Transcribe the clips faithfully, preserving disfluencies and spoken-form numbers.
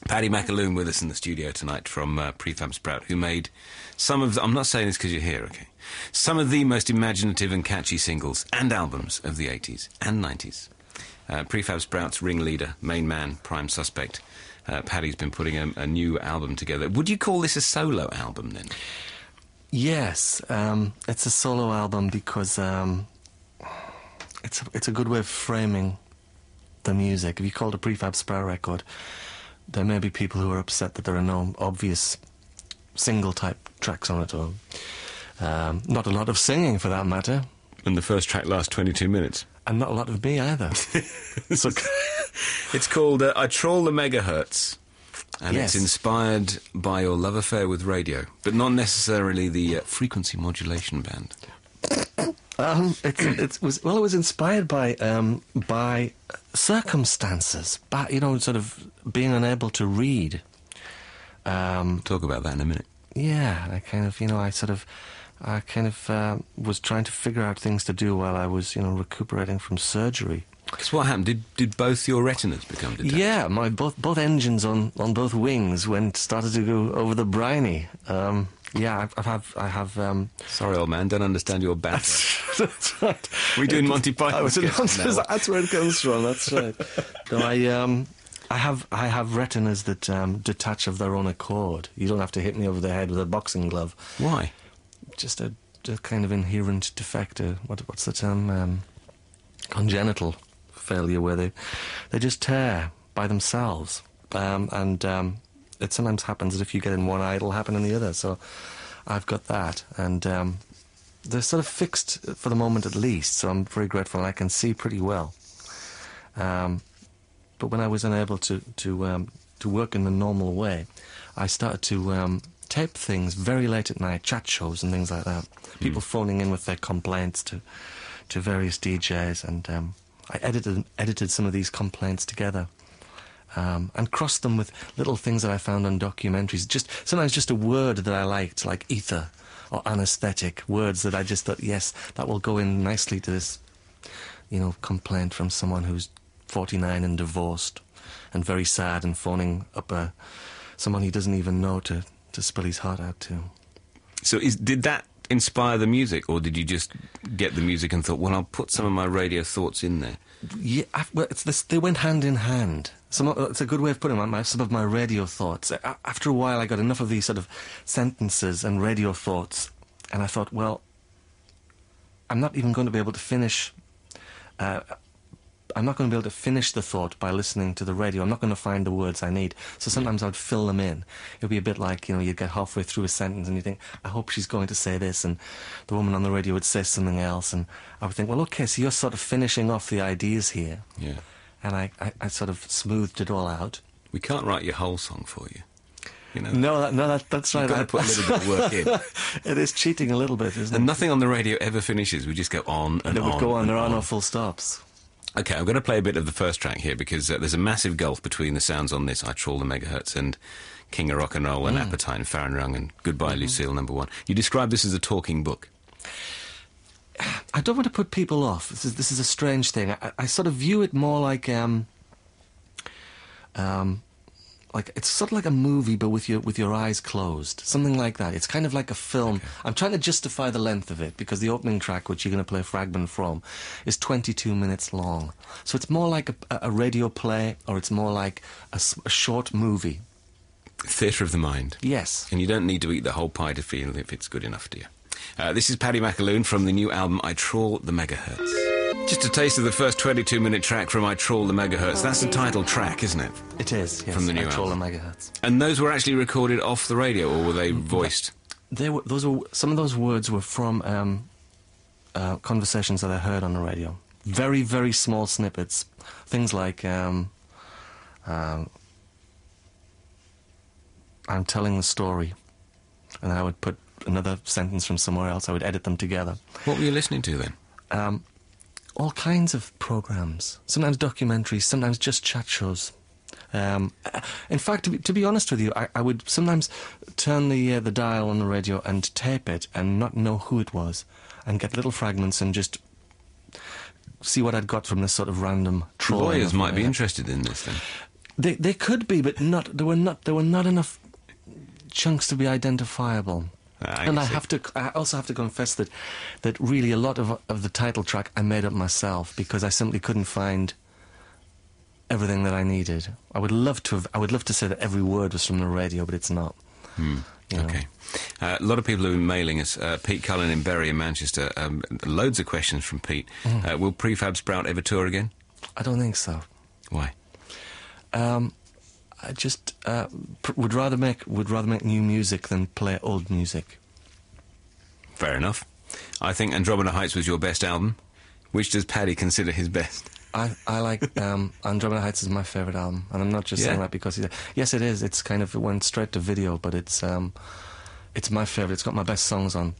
Paddy McAloon with us in the studio tonight from uh, Prefab Sprout, who made some of the, I'm not saying this because you're here, okay, some of the most imaginative and catchy singles and albums of the eighties and nineties. Uh, Prefab Sprout's ringleader, main man, prime suspect. Uh, Paddy's been putting a, a new album together. Would you call this a solo album, then? Yes, um, it's a solo album because um, it's, a, it's a good way of framing the music. If you call it a Prefab Sprout record, there may be people who are upset that there are no obvious single-type tracks on it, or um, not a lot of singing, for that matter. And the first track lasts twenty-two minutes. And not a lot of me, either. So it's called uh, I Troll the Megahertz, and yes. It's inspired by your love affair with radio, but not necessarily the uh, frequency modulation band. Um, it, it was well. It was inspired by um, by circumstances, but you know, sort of being unable to read. Um, we'll talk about that in a minute. Yeah, I kind of, you know, I sort of, I kind of uh, was trying to figure out things to do while I was, you know, recuperating from surgery. Because what happened? Did did both your retinas become detached? Yeah, my both both engines on, on both wings went started to go over the briny. Um, yeah, I, I have I have. Um, Sorry, old man, don't understand your banter. That's, that's right. We're doing Monty Python. That's, that's where it comes from. That's right. No, I um, I have I have retinas that um, detach of their own accord. You don't have to hit me over the head with a boxing glove. Why? Just a, a kind of inherent defect. Uh, what what's the term? Um, congenital failure, where they they just tear by themselves, um, and um, it sometimes happens that if you get in one eye, it'll happen in the other. So I've got that, and um, they're sort of fixed for the moment at least. So I'm very grateful, and I can see pretty well. Um, but when I was unable to to um, to work in the normal way, I started to um, tape things very late at night, chat shows and things like that. Mm. People phoning in with their complaints to to various D Js, and um, I edited edited some of these complaints together, um, and crossed them with little things that I found on documentaries. Just sometimes just a word that I liked, like ether or anaesthetic, words that I just thought, yes, that will go in nicely to this, you know, complaint from someone who's forty-nine and divorced and very sad and phoning up a, someone he doesn't even know to, to spill his heart out to. So is, did that inspire the music, or did you just get the music and thought, well, I'll put some of my radio thoughts in there? Yeah, I, well, it's this, they went hand in hand. Some, it's a good way of putting it, my, some of my radio thoughts. After a while, I got enough of these sort of sentences and radio thoughts, and I thought, well, I'm not even going to be able to finish... Uh, I'm not going to be able to finish the thought by listening to the radio. I'm not going to find the words I need. So sometimes I would fill them in. It would be a bit like, you know, you'd get halfway through a sentence and you think, I hope she's going to say this, and the woman on the radio would say something else, and I would think, well, okay, so you're sort of finishing off the ideas here. Yeah. And I, I, I sort of smoothed it all out. We can't write your whole song for you. You know, no, that, no, that, that's right. You've got to put a little bit of work in. It is cheating a little bit, isn't and it? And nothing on the radio ever finishes. We just go on and, and it on. would go on. There on. are no full stops. Okay, I'm going to play a bit of the first track here because uh, there's a massive gulf between the sounds on this, I Troll the Megahertz, and King of Rock and Roll and Mm. Appetite and Farron Young and Goodbye mm-hmm. Lucille, number one. You describe this as a talking book. I don't want to put people off. This is, this is a strange thing. I, I sort of view it more like... Um, um, like it's sort of like a movie, but with your with your eyes closed, something like that. It's kind of like a film. Okay. I'm trying to justify the length of it because the opening track, which you're going to play a fragment from, is twenty-two minutes long. So it's more like a, a radio play, or it's more like a, a short movie. Theatre of the mind. Yes. And you don't need to eat the whole pie to feel if it's good enough, do you? Uh, this is Paddy McAloon from the new album I Troll the Megahertz. Just a taste of the first twenty-two minute track from I Troll the Megahertz. That's the title track, isn't it? It is, yes. From the new I Troll the album. Megahertz. And those were actually recorded off the radio, or were they voiced? They were. Those were some of those words were from um, uh, conversations that I heard on the radio. Very, very small snippets. Things like, um, um, I'm telling the story, and I would put another sentence from somewhere else. I would edit them together. What were you listening to then? Um, all kinds of programs. Sometimes documentaries, sometimes just chat shows. Um, in fact, to be, to be honest with you, I, I would sometimes turn the uh, the dial on the radio and tape it and not know who it was, and get little fragments and just see what I'd got from this sort of random trolling. Lawyers might be head. interested in this then. They they could be, but not. There were not. There were not enough chunks to be identifiable. I and I see. have to. I also have to confess that that really a lot of of the title track I made up myself because I simply couldn't find everything that I needed. I would love to have. I would love to say that every word was from the radio, but it's not. Hmm. You know. Okay. Uh, a lot of people have been mailing us. Uh, Pete Cullen in Bury in Manchester. Um, loads of questions from Pete. Mm. Uh, will Prefab Sprout ever tour again? I don't think so. Why? Um, I just uh, pr- would rather make would rather make new music than play old music. Fair enough. I think Andromeda Heights was your best album. Which does Paddy consider his best? I I like um, Andromeda Heights is my favourite album, and I'm not just Yeah. saying that because he, yes, it is. It's kind of it went straight to video, but it's um, it's my favourite. It's got my best songs on.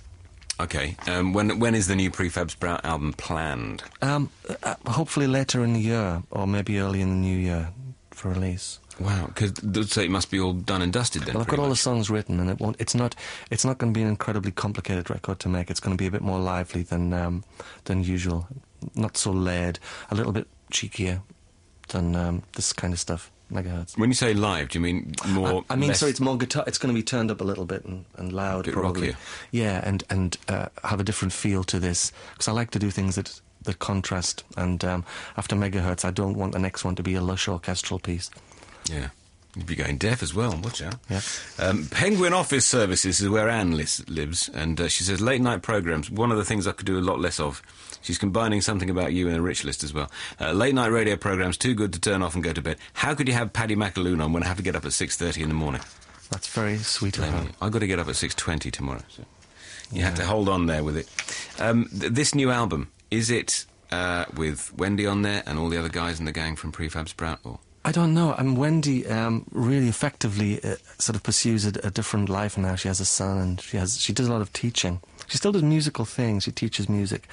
Okay. Um, when when is the new Prefab Sprout album planned? Um, uh, hopefully later in the year, or maybe early in the new year for release. Wow, because so it must be all done and dusted then. Well, I've got pretty all the much. songs written, and it won't. It's not. It's not going to be an incredibly complicated record to make. It's going to be a bit more lively than um, than usual. Not so laid. A little bit cheekier than um, this kind of stuff. Megahertz. When you say live, do you mean more? I, I mean, less- sorry, it's more guitar. It's going to be turned up a little bit and, and loud, bit probably. rockier. Yeah, and and uh, have a different feel to this because I like to do things that that contrast. And um, after Megahertz, I don't want the next one to be a lush orchestral piece. Yeah. You'd be going deaf as well, watch out. Yeah. Um, Penguin Office Services is where Anne lis- lives, and uh, she says late night programmes, one of the things I could do a lot less of. She's combining something about you in a rich list as well. Uh, late night radio programmes, too good to turn off and go to bed. How could you have Paddy McAloon on when I have to get up at six thirty in the morning? That's very sweet of Blame her. me. I've got to get up at six twenty tomorrow, so you have to hold on there with it. Um, th- this new album, is it uh, with Wendy on there and all the other guys in the gang from Prefab Sprout? Or? I don't know. I mean, Wendy um, really effectively uh, sort of pursues a, a different life now. She has a son, and she has she does a lot of teaching. She still does musical things. She teaches music.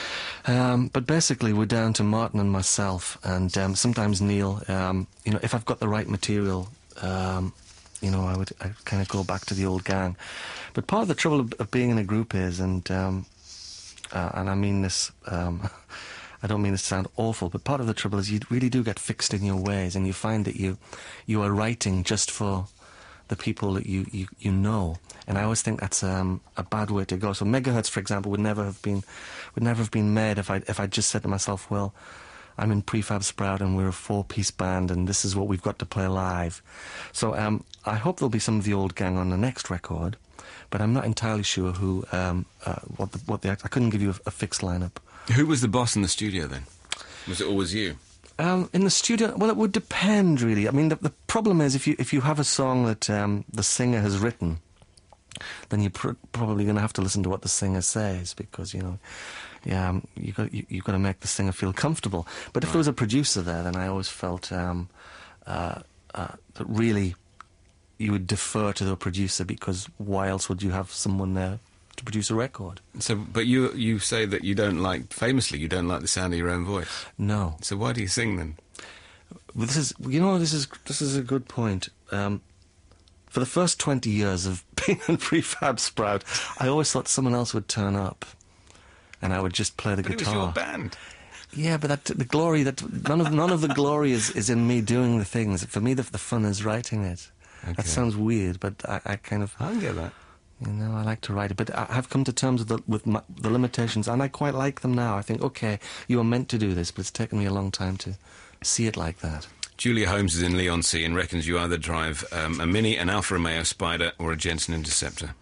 Um, but basically, we're down to Martin and myself, and um, sometimes Neil. Um, you know, if I've got the right material, um, you know, I would I kind of go back to the old gang. But part of the trouble of, of being in a group is, and um, uh, and I mean this. Um, I don't mean this to sound awful, but part of the trouble is you really do get fixed in your ways, and you find that you you are writing just for the people that you, you, you know. And I always think that's um, a bad way to go. So Megahertz, for example, would never have been would never have been made if I if I just said to myself, well, I'm in Prefab Sprout and we're a four-piece band and this is what we've got to play live. So um, I hope there'll be some of the old gang on the next record, but I'm not entirely sure who um, uh, what the, what the I couldn't give you a, a fixed lineup. Who was the boss in the studio then? Was it always you? Um, in the studio, well, it would depend, really. I mean, the, the problem is if you if you have a song that um, the singer has written, then you're pr- probably going to have to listen to what the singer says because you know, yeah, um, you got you, you've got to make the singer feel comfortable. But if Right. there was a producer there, then I always felt um, uh, uh, that really you would defer to the producer because why else would you have someone there to produce a record? So, but you you say that you don't like, famously, you don't like the sound of your own voice. No. So why do you sing then? Well, this is, you know, this is this is a good point. Um, for the first twenty years of being in Prefab Sprout, I always thought someone else would turn up, and I would just play the But guitar. it was your band. Yeah, but that, the glory that none of none of the glory is, is in me doing the things. For me, the, the fun is writing it. Okay. That sounds weird, but I, I kind of, I can get that. you know, I like to write it. But I have come to terms with the, with my, the limitations, and I quite like them now. I think, okay, you were meant to do this, but it's taken me a long time to see it like that. Julia Holmes is in Leigh-on-Sea and reckons you either drive um, a Mini, an Alfa Romeo Spider, or a Jensen Interceptor.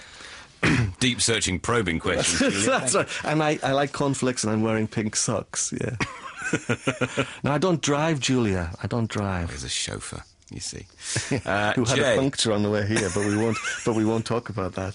Deep searching, probing questions. Julia. That's right. And I, I like cornflakes and I'm wearing pink socks, yeah. No, I don't drive, Julia. I don't drive. There's a chauffeur, you see. Uh, Who had Jay. a puncture on the way here, but we won't but we won't talk about that.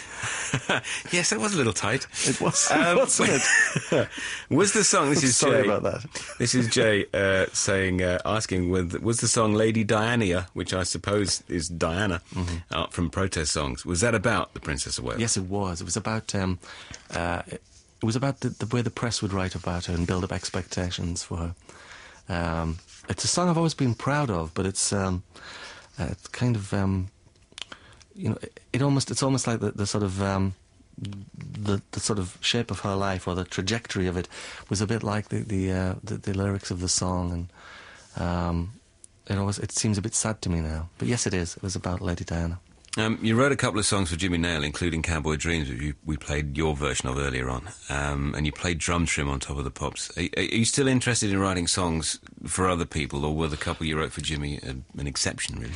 Yes, that was a little tight. It was, Um, wasn't it? Was the song? This is Sorry Jay. about that. This is Jay uh, saying, uh, asking, with, was the song "Lady Diana," which I suppose is Diana, Mm-hmm. uh, from Protest Songs, was that about the Princess of Wales? Yes, it was. It was about um, uh, it, it was about the, the way the press would write about her and build up expectations for her. Um, it's a song I've always been proud of, but it's um, uh, it's kind of um, you know it, it almost it's almost like the, the sort of um, the the sort of shape of her life or the trajectory of it was a bit like the the uh, the, the lyrics of the song, and um, it always it seems a bit sad to me now. But yes, it is. It was about Lady Diana. Um, you wrote a couple of songs for Jimmy Nail, including Cowboy Dreams, which you, we played your version of earlier on, um, and you played Drum Trim on Top of the Pops. Are, are you still interested in writing songs for other people, or were the couple you wrote for Jimmy uh, an exception, really?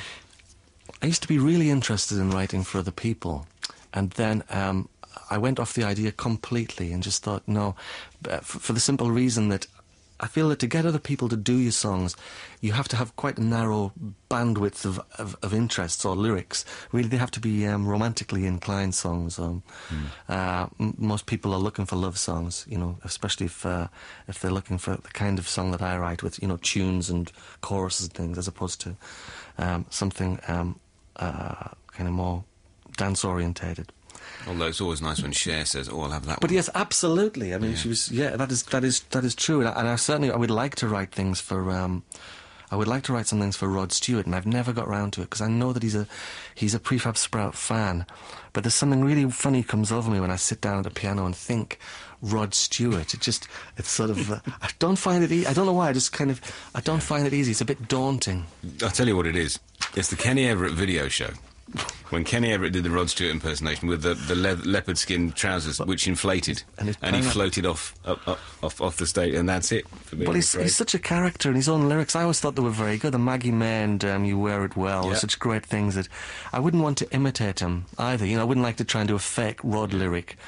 I used to be really interested in writing for other people, and then um, I went off the idea completely and just thought, no, for, for the simple reason that I feel that to get other people to do your songs, you have to have quite a narrow bandwidth of, of, of interests or lyrics. Really, they have to be um, romantically inclined songs. Um, mm. uh, m most people are looking for love songs, you know, especially if uh, if they're looking for the kind of song that I write with, you know, tunes and choruses and things, as opposed to um, something um, uh, kind of more dance-orientated. Although it's always nice when Cher says, "Oh, I'll have that." But one. yes, absolutely. I mean, yeah. she was. Yeah, that is that is that is true. And I, and I certainly I would like to write things for. Um, I would like to write some things for Rod Stewart, and I've never got round to it because I know that he's a he's a Prefab Sprout fan. But there's something really funny comes over me when I sit down at the piano and think Rod Stewart. It just it's sort of uh, I don't find it. E I don't know why. I just kind of I don't yeah. find it easy. It's a bit daunting. I'll tell you what it is. It's the Kenny Everett video show. When Kenny Everett did the Rod Stewart impersonation with the, the le leopard skin trousers, which inflated, and, and he floated off, up, up, off off the stage, and that's it for me. Well, he's, he's such a character, and his own lyrics, I always thought they were very good. The Maggie May and um, You Wear It Well, yeah. such great things that I wouldn't want to imitate him either. You know, I wouldn't like to try and do a fake Rod lyric.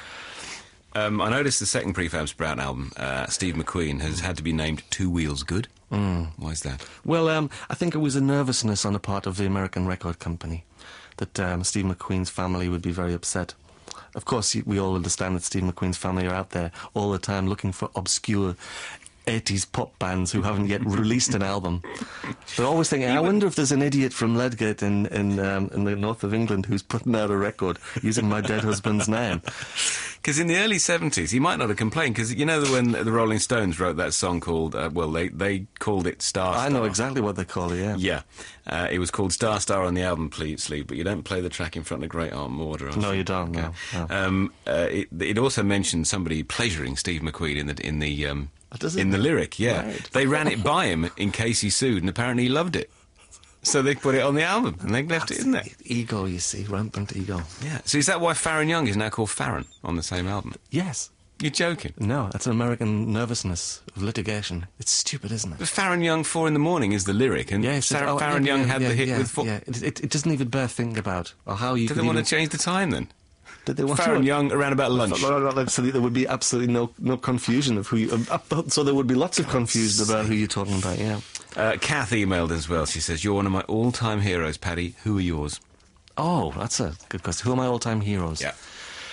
Um, I noticed the second Prefab Sprout album, uh, Steve McQueen, has had to be named Two Wheels Good. Mm. Why is that? Well, um, I think it was a nervousness on the part of the American record company that um, Steve McQueen's family would be very upset. Of course, we all understand that Steve McQueen's family are out there all the time looking for obscure eighties pop bands who haven't yet released an album. They're always thinking, I wonder if there's an idiot from Ledgate in, in, um, in the north of England who's putting out a record using my dead husband's name. Because in the early seventies, he might not have complained, because you know when the Rolling Stones wrote that song called, uh, well, they, they called it Star Star. I know exactly what they call it, yeah. Yeah. Uh, it was called Star Star on the album sleeve, but you don't play the track in front of Great Aunt Maud. Or no, you don't, okay. no. no. Um, uh, it, it also mentioned somebody pleasuring Steve McQueen in the, in the, um, Does it? in the lyric, yeah. Right. They ran it by him in case he sued, and apparently he loved it. So they put it on the album, and they left That's it in there. Ego, you see, rampant ego. Yeah. So is that why Farron Young is now called Farron on the same album? Yes. You're joking? No, that's an American nervousness of litigation. It's stupid, isn't it? But Farron Young, Four in the Morning is the lyric, and yeah, Farron, oh, Farron yeah, Young yeah, had yeah, the hit yeah, with... Four. Yeah, it, it, it doesn't even bear thinking about or how you Did could they want even... to change the time, then? Did they want Farron to... Young around about lunch. So there would be absolutely no no confusion of who you... Uh, so there would be lots of confusion about who you're talking about, yeah. Uh, Kath emailed as well. She says, you're one of my all-time heroes, Paddy. Who are yours? Oh, that's a good question. Who are my all-time heroes? Yeah.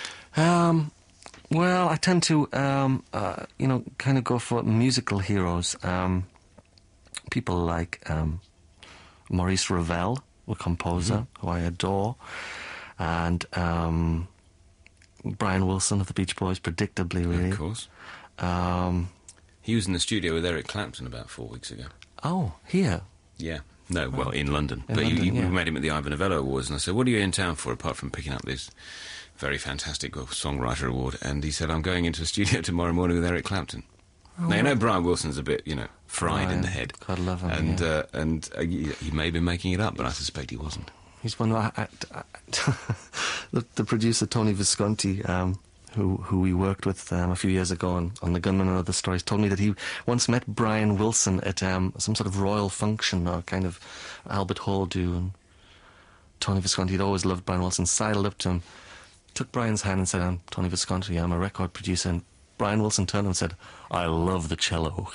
Um, well, I tend to, um, uh, you know, kind of go for musical heroes. Um, people like um, Maurice Ravel, a composer mm-hmm. who I adore, and um, Brian Wilson of the Beach Boys, predictably, really. Of course. Um, he was in the studio with Eric Clapton about four weeks ago. Oh, here? Yeah. No, well, in London. In but London, you, you yeah. met him at the Ivor Novello Awards, and I said, what are you in town for, apart from picking up this very fantastic songwriter award? And he said, I'm going into a studio tomorrow morning with Eric Clapton. Oh, now, you know, Brian Wilson's a bit, you know, fried oh, in the head. God love him, And, yeah. uh, and uh, he, he may be making it up, but I suspect he wasn't. He's one of... I, I, I, the, the producer, Tony Visconti... Um, Who, who we worked with um, a few years ago on, on The Gunman and Other Stories, told me that he once met Brian Wilson at um, some sort of royal function or kind of Albert Hall do, and Tony Visconti had always loved Brian Wilson, sidled up to him, took Brian's hand and said, I'm Tony Visconti, I'm a record producer, and Brian Wilson turned and said, I love the cello.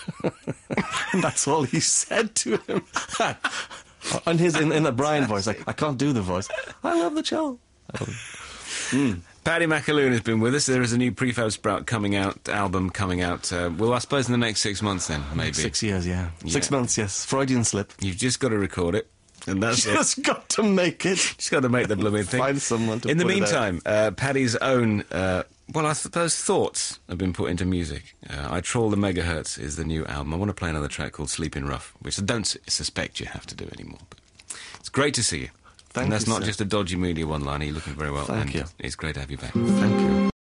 And that's all he said to him. And his, in, in the Brian voice, like, I can't do the voice, I love the cello. Mm. Paddy McAloon has been with us. There is a new Prefab Sprout coming out, album coming out, uh, well, I suppose in the next six months then, maybe. Six years, yeah. yeah. Six months, yes. Freudian slip. You've just got to record it, and that's it. Just got to make it. Just got to make the blooming thing. Find someone to In the put it meantime, uh, Paddy's own, uh, well, I suppose thoughts have been put into music. Uh, I Trawl the Megahertz is the new album. I want to play another track called Sleeping Rough, which I don't suspect you have to do anymore. But it's great to see you. Thank and that's you, not sir. just a dodgy media one-liner. You're looking very well. Thank and you. It's great to have you back. Thank you.